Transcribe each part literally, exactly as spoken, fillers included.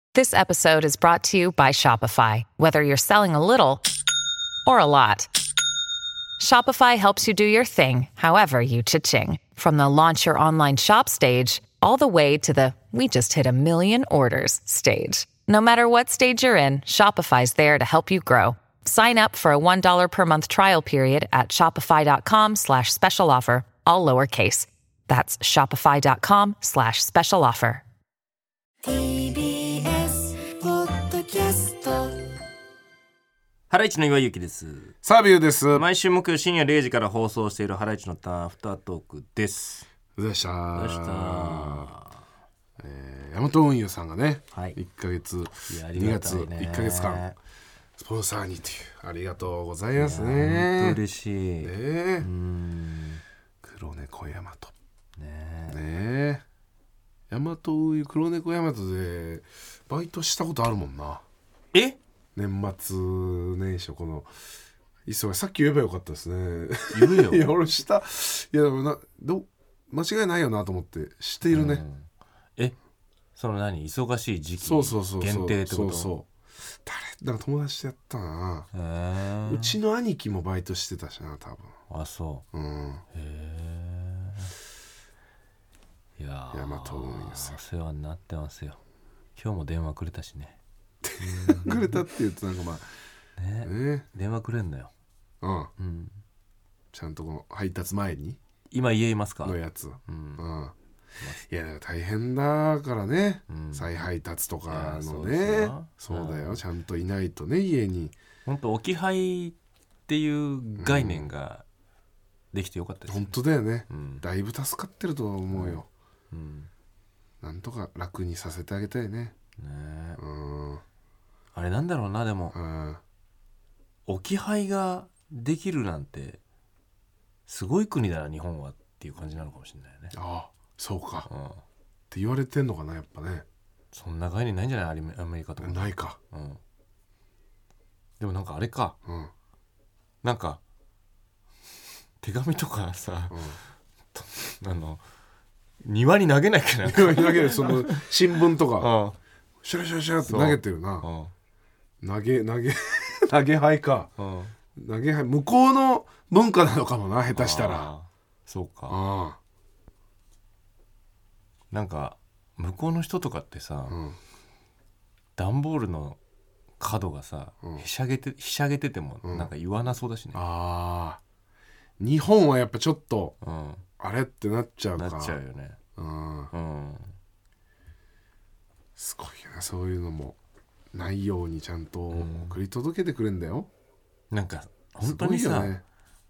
This episode is brought to you by Shopify. Whether you're selling a little or a lot, Shopify helps you do your thing, however you cha-ching. From the launch your online shop stage, all the way to the we just hit a million orders stage. No matter what stage you're in, Shopify's there to help you grow. Sign up for a one dollar per month trial period at shopify.com slash special offer, all lowercase. That's shopify.com slash special offer. ティービーエス ポッドキャスト。 ハライチの岩井ゆきです。 サービューです。 毎週木曜深夜れいじから放送しているハライチのターンアフタートークです。 どうでしたどうでした、 えー、ヤマト運輸さんがね、はい、いっかげつ、にがついっかげつかんスポンサーにというありがとうございますね。 本当嬉しい、 ね、えうん黒猫ヤマトねえねヤマト運輸黒猫ヤマトでバイトしたことあるもんな。 え年末年始この忙しさっき言えばよかったですね。 言うよ。 いや俺したいやでもなど間違いないよなと思ってしているね、うん、 えその何忙しい時期そうそうそう限定ってこと。 そうそう誰だから友達とやったな。うちの兄貴もバイトしてたしな多分。 あそう、うん、へえいやヤマト運輸さんお世話になってますよ。今日も電話くれたしね。 くれたって言うとなんかまあねね電話くれんのよ、 うんうん、ちゃんとこの配達前に今言えますかのやつ、うんうん、いや大変だからね、うん、再配達とかのねそうだよ、うん、ちゃんといないとね家に。 本当置き配っていう概念ができてよかったですね、 うん、本当だよね、うん、だいぶ助かってると思うよ、うんうん、なんとか楽にさせてあげたいね。ね、うん、 あれなんだろうなでも、うん、置き配ができるなんてすごい国だな日本はっていう感じなのかもしれないよね。 ああそうか、うん、って言われてんのかなやっぱね。 そんな概念ないんじゃないアメリカとか。 ないか、 うん、でもなんかあれか、うん、なんか手紙とかさ、うん、あの庭に投げなきゃな庭に投げるその新聞とかシュラシュラシュラって投げてるな。投げ投げ投げ牌か、投げ牌向こうの文化なのかもな下手したら。 そうかあなんか向こうの人とかってさ、うん、段ボールの角がさ、うん、ひしゃげてひしゃげててもなんか言わなそうだしね、うん、 あ日本はやっぱちょっと、うん、あれってなっちゃうか。 なっちゃうよね、うんうん、 すごいなそういうのもないようにちゃんと送り届けてくれんだよ、 うん、なんか本当にさ、ね、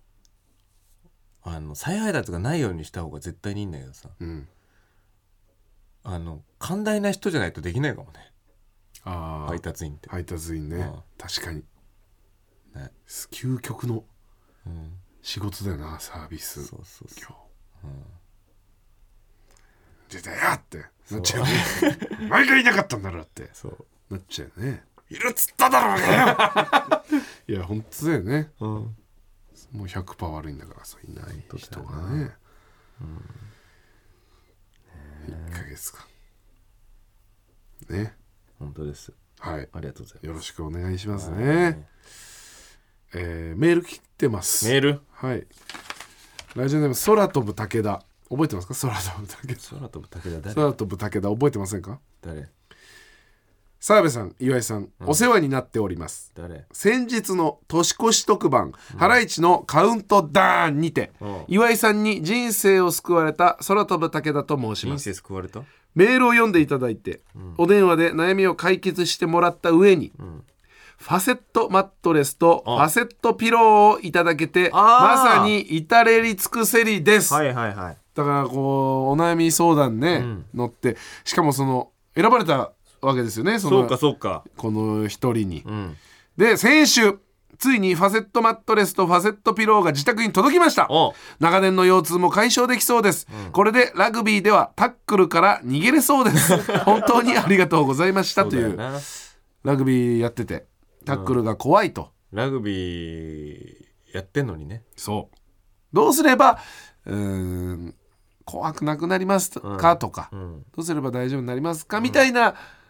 あの再配達がないようにした方が絶対にいいんだけどさ、うん、あの寛大な人じゃないとできないかもね。あ配達員って配達員ね、確かに、ね、究極の仕事だよなサービス。そうそうそう今日、うん出たやってなっちゃうね。毎回いなかったんだろうってそうなっちゃうね。いるっつっただろうね。いや本当だよね、うん、もう ひゃくパーセント 悪いんだからさいない人がね、うん、いっかげつかんね本当です。はいありがとうございます。 よろしくお願いしますね。えー、メール来てます。 メールはいラジオネーム空飛ぶ武田覚えてますか。空飛ぶ武田空飛ぶ武田誰空飛ぶ武田覚えてませんか。 誰。 澤部さん岩井さん、うん、お世話になっております。 誰。 先日の年越し特番、うん、ハライチのカウントダウンにて、うん、岩井さんに人生を救われた空飛ぶ武田と申します。 人生救われた。 メールを読んでいただいて、うん、お電話で悩みを解決してもらった上に、うんファセットマットレスとファセットピローをいただけてまさに至れり尽くせりです、はいはいはい、だからこうお悩み相談ね、うん、乗ってしかもその選ばれたわけですよね。そのそうかそうかこの一人に、うん、で先週ついにファセットマットレスとファセットピローが自宅に届きました。長年の腰痛も解消できそうです、うん、これでラグビーではタックルから逃げれそうです本当にありがとうございましたというラグビーやっててタックルが怖いと、 うん、ラグビーやってんのにね。 そうどうすればうーん怖くなくなりますか、うん、とか、うん、どうすれば大丈夫になりますかみたいな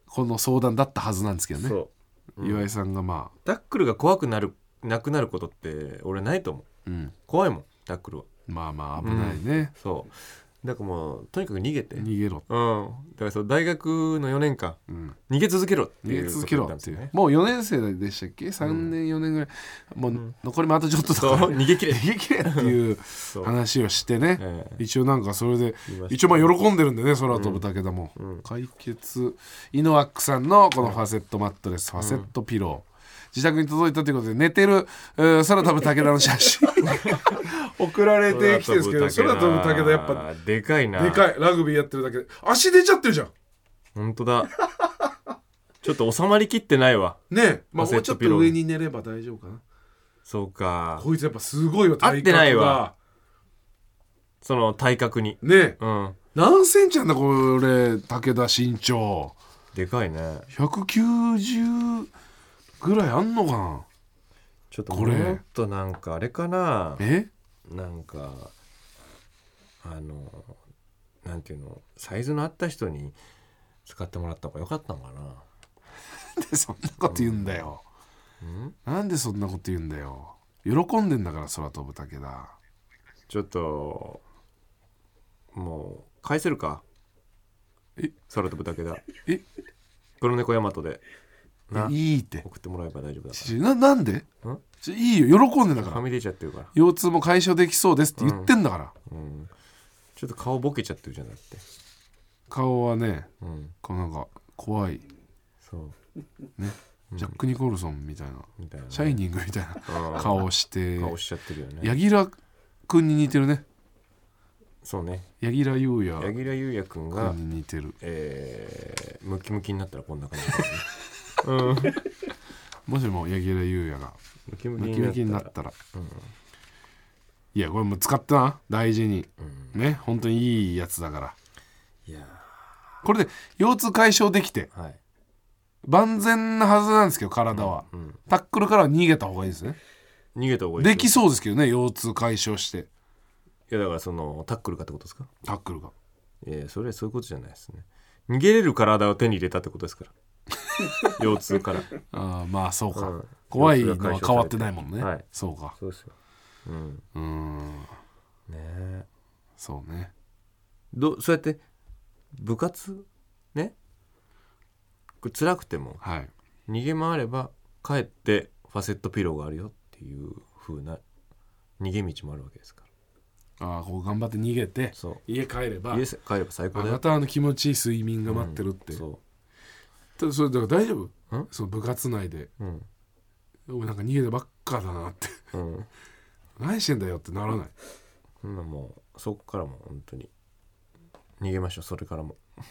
この相談だったはずなんですけどね。 そう、うん、 岩井さんがまあタックルが怖くなるなくなることって俺ないと思う、うん、怖いもんタックルは。 まあまあ危ないね、うん、 そうだからもうとにかく逃げて逃げろ、 うん、だからそう大学のよねんかん、うん、逃げ続けろっていうことなんですよね。 もうよねん生でしたっけ、さんねんよねんぐらい、もう残りもあとちょっとだから、 逃げ切れ逃げ切れっていう話をしてね、えー、一応なんかそれで一応まあ喜んでるんでね、空飛ぶ武田も、うん、解決イノワックさんのこのファセットマットレス、うん、ファセットピロー自宅に届いたということで、寝てる、えー、空飛ぶ武田の写真送られてきてるんですけど、空飛ぶ武田やっぱでかいな、 でかい、ラグビーやってるだけで足出ちゃってるじゃん。 本当だちょっと収まりきってないわねえ、まあ、もうちょっと上に寝れば大丈夫かな。 そうか、 こいつやっぱすごいわ、 体格が合ってないわ、その体格にねえ、うん、何センチなんだこれ武田身長。 でかいね、 ひゃくきゅうじゅうぐらいあんのかな。 ちょっともっとなんかあれかな、 えなんかあのなんていうの、サイズの合った人に使ってもらった方が良かったのかな。 なんでそんなこと言うんだよ、うん、なんでそんなこと言うんだよ。喜んでんだから空飛ぶ武田。 ちょっともう返せるか、 え空飛ぶ武田、 え黒猫ヤマトでいいって送ってもらえば大丈夫だから。な, なんでんいいよ、喜んでんだから。 はみ出ちゃってるから、 腰痛も解消できそうですって言ってんだから、 うんうん、ちょっと顔ボケちゃってるじゃなくて、 顔はね、うん、こうなんか怖い、 そうね、うん、ジャック・ニコルソンみたいな、みたいなね、シャイニングみたいな顔して顔しちゃってるよね。 柳楽くんに似てるね。 そうね、 柳楽優弥柳楽優弥くんが似てる、 えー、ムキムキになったらこんな感じですねうん、 もしも柳楽優弥がムキムキになったら、うん、いやこれもう使ったな、大事に、うん、ね、本当にいいやつだから。 いやこれで腰痛解消できて、はい、万全なはずなんですけど体は、うんうん、タックルからは逃げた方がいいですね。 逃げた方がいいです。 できそうですけどね、腰痛解消して。 いやだからそのタックルかってことですか。 タックルが、 いやそれはそういうことじゃないですね。逃げれる体を手に入れたってことですから腰痛からあ、まあそうか、うん、怖いのは変わってないもんね、はい、そうか、 そうですよ、うん、 うーんねえ、 そうね、 どそうやって部活ね、辛くても、はい、逃げ回れば帰ってファセットピローがあるよっていう風な逃げ道もあるわけですから。 ああ、こう頑張って逃げて家帰れば家帰れば最高だよ。 またあの気持ちいい睡眠が待ってるって、うん、そうそれだから大丈夫？その部活内で、うん、俺なんか逃げてばっかだなって、うん、何してんだよってならない？ うん、もうそこからも本当に逃げましょう。それからも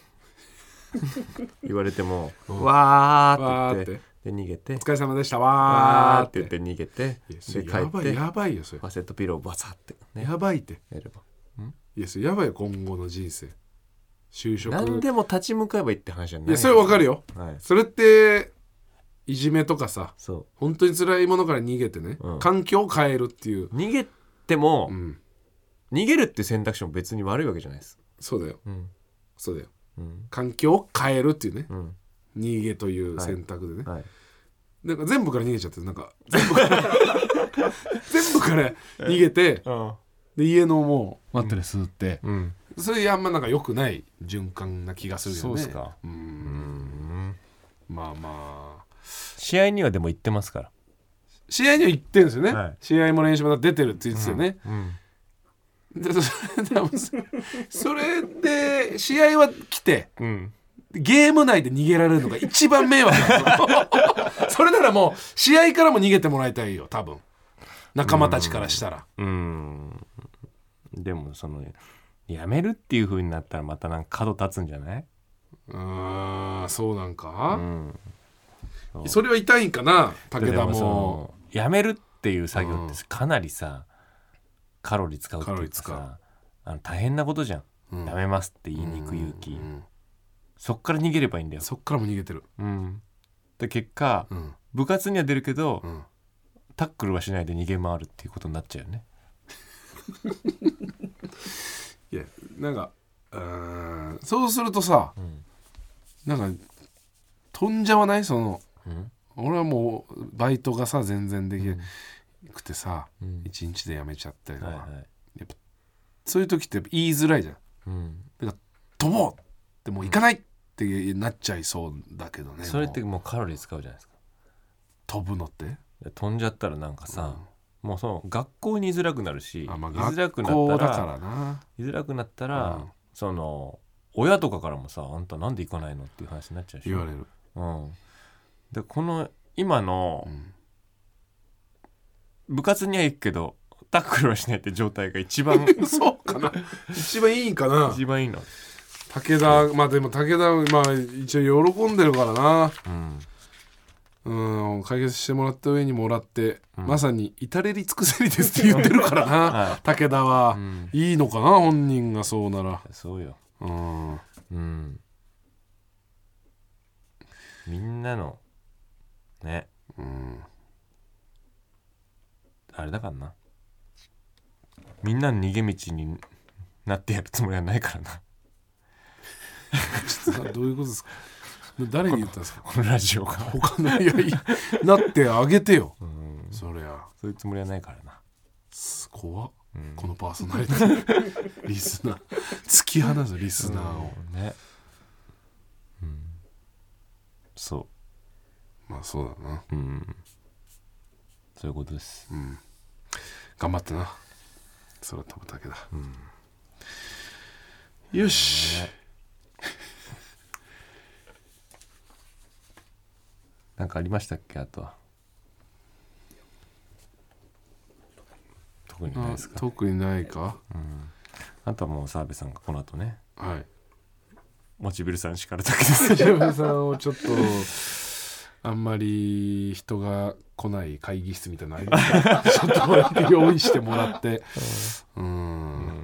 言われても、うん、わーって言ってで逃げて、 お疲れ様でしたわーって言って逃げて、で帰ってやばいやばいよそれ。 ファセットピローバサって、ね、 やばいってやれば、 んいやそれやばいよ、今後の人生就職何でも立ち向かえばいいって話じゃない。いやそれわかるよ、はい、それっていじめとかさ、そう本当に辛いものから逃げてね、うん、環境を変えるっていう。 逃げても、うん、逃げるって選択肢も別に悪いわけじゃないです。 そうだよ、うん、そうだよ、うん、環境を変えるっていうね、うん、逃げという選択でね、はいはい、なんか全部から逃げちゃって、なんか全部から全部から逃げて、うん、で家のもうマットレス吸って、うん、それあんまなんか良くない循環な気がするよね。 そうですか。うーん、 うんまあまあ試合にはでも行ってますから。 試合には行ってるんですよね、はい、試合も練習も出てるって言ってたよね、うんうん、でそれで試合は来て、うん、ゲーム内で逃げられるのが一番迷惑それならもう試合からも逃げてもらいたいよ多分、仲間たちからしたら。 うーん、でもそのやめるっていう風になったらまたなんか角立つんじゃない？ あーそうなんか、うん、そ, それは痛いんかな。武田 も, もやめるっていう作業ってかなりさ、カロリー使うっていうかさ、あの大変なことじゃん、うん、やめますって言いに行く勇気、うんうん、そっから逃げればいいんだよ。 そっからも逃げてる、 うん、で結果、うん、部活には出るけど、うん、タックルはしないで逃げ回るっていうことになっちゃうよねいやなんかうーんそうするとさ、うん、なんか飛んじゃわないその、 うん、 俺はもうバイトがさ全然できなくてさ、 うん、 一日で辞めちゃったりとか、はいはい、やっぱそういう時って言いづらいじゃん、うん、だから飛ぼうってもう行かないってなっちゃいそうだけどね。 それってもうカロリー使うじゃないですか。 飛ぶのって飛んじゃったらなんかさ、うん、もうその学校に居づらくなるし、 あ、まあ、 居づらくなったらだからな居づらくなったら、うん、その親とかからもさあんたなんで行かないのっていう話になっちゃうし言われる、 うん、でこの今の、うん、部活には行くけどタックルはしないって状態が一番そうかな一番いいかな。 一番いいの武田、まあでも武田まあ一応喜んでるからな、うん、うん、解決してもらった上にもらって、うん、まさに至れり尽くせりですって言ってるからな、はい、武田は、うん、いいのかな本人がそうなら。 そうよ、 うん、うん、 みんなのね、うん、あれだからな、みんなの逃げ道になってやるつもりはないからなちょっとどういうことですか。誰に言ったんですかこのラジオが。 他のいやいやなってあげてよ、うん、そりゃそういうつもりはないからな。 怖っ、うん、このパーソナリティリスナー突き放すリスナーを、 うん、ね、うん、そうまあそうだな、 うん、そういうことです、 うん、頑張ってな。それは飛ぶだけだ、うん、よし、ね、 なんかありましたっけ。あとは特にないですか。 特にないか、 うん、あとはもう澤部さんがこの後ね、 はい、 モチビルさん叱るだけですモチビルさんをちょっとあんまり人が来ない会議室みたいなのちょっと用意してもらってうん、うん、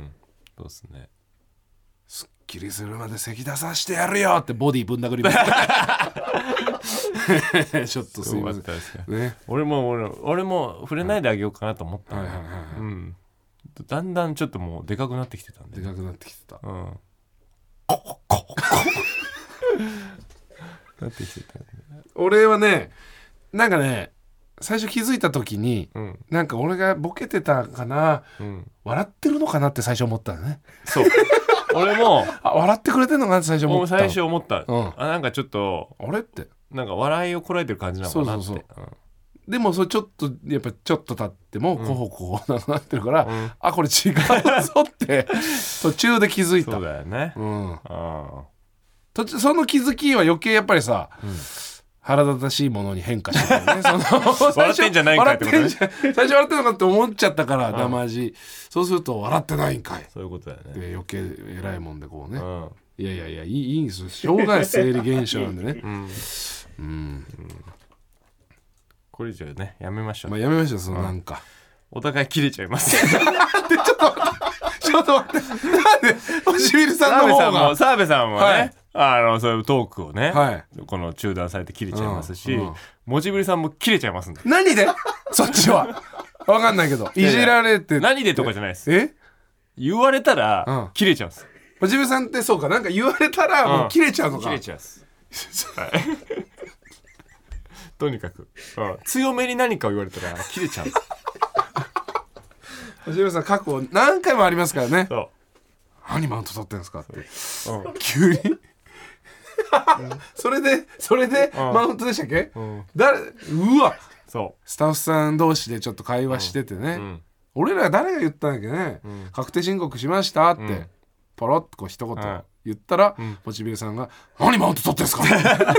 そうですね。 すっきりするまで咳出さしてやるよってボディぶん殴りますちょっとすいません、ね、 俺も 俺, 俺も触れないであげようかなと思った、はいはいはいはい、うん、だんだんちょっともうでかくなってきてたんで、 でかくなってきてた、うん、 ココココなってきてた、ね、 俺はねなんかね最初気づいた時に、うん、なんか俺がボケてたかな、うん、笑ってるのかなって最初思ったのね。そう俺もあ笑ってくれてんのかなって最初思った。 最初思った、うん、あなんかちょっとあれってなんか笑いをこらえてる感じなのかなって。そうそうそう、 うん、でもそれちょっとやっぱちょっと経ってもこほこほなってるから、うん、あこれ違うぞって途中で気づいた。 そうだよね、うん、 あ途中その気づきは余計やっぱりさ、うん、腹立たしいものに変化してるねその笑ってんじゃないんかいってことね。 最初笑ってんのかって思っちゃったから生味、そうすると笑ってないんかい、 そういうことだよね。 で余計偉いもんでこうね、うん、いやいやいやいい、いいんですよ、しょうがない生理現象なんでね、うんうんうん、 これ以上ねやめましょう、 まあ、やめましょう。そのなんか、 うん、お互い切れちゃいますでちょっと待ってちょっと待ってなんでおしびるさんの方が澤部さんもね、はい、あのそういうトークをね、 はい、 この中断されて切れちゃいますし、 うんうん、 もちぶりさんも切れちゃいますんで。 何でそっちは分かんないけどいじられて何でとかじゃないです。 え言われたら切れちゃうんです。 もちぶりさんってそうか、なんか言われたらもう切れちゃうのか、 うん、切れちゃうんです、はい、とにかく、うん、強めに何かを言われたら切れちゃうんですもちぶりさん過去何回もありますからね。そう何マウント取ってんですかって、うん、急にそれでそれで、うん、マウントでしたっけ、うん、誰うわそうスタッフさん同士でちょっと会話しててね、うん、俺ら誰が言ったんだっけね、うん、確定申告しましたって、うん、ポロッとこう一言言ったら、うん、モチベさんが何マウント取ってんすか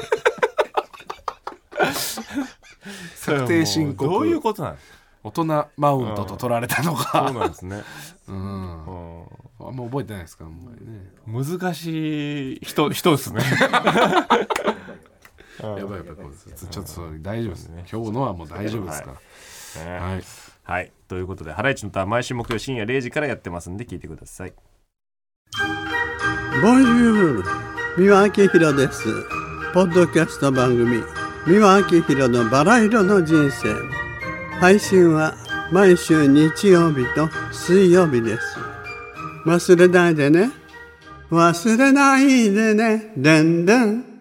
確定申告どういうことなの。 大人マウントと取られたのか、 うん、そうなんですね、 うん、うん、あんま覚えてないですか、ね、 難しい人人ですねやばいやばい、ちょっとそれ大丈夫ですね。今日のはもう大丈夫ですから、はい、 はいはい、ということでハライチのターン毎週木曜深夜れいじからやってますんで聞いてください。 ボンジュール、三輪明宏です。ポッドキャスト番組三輪明宏のバラ色の人生、配信は毎週日曜日と水曜日です。忘れないでね、忘れないでね、でんでん。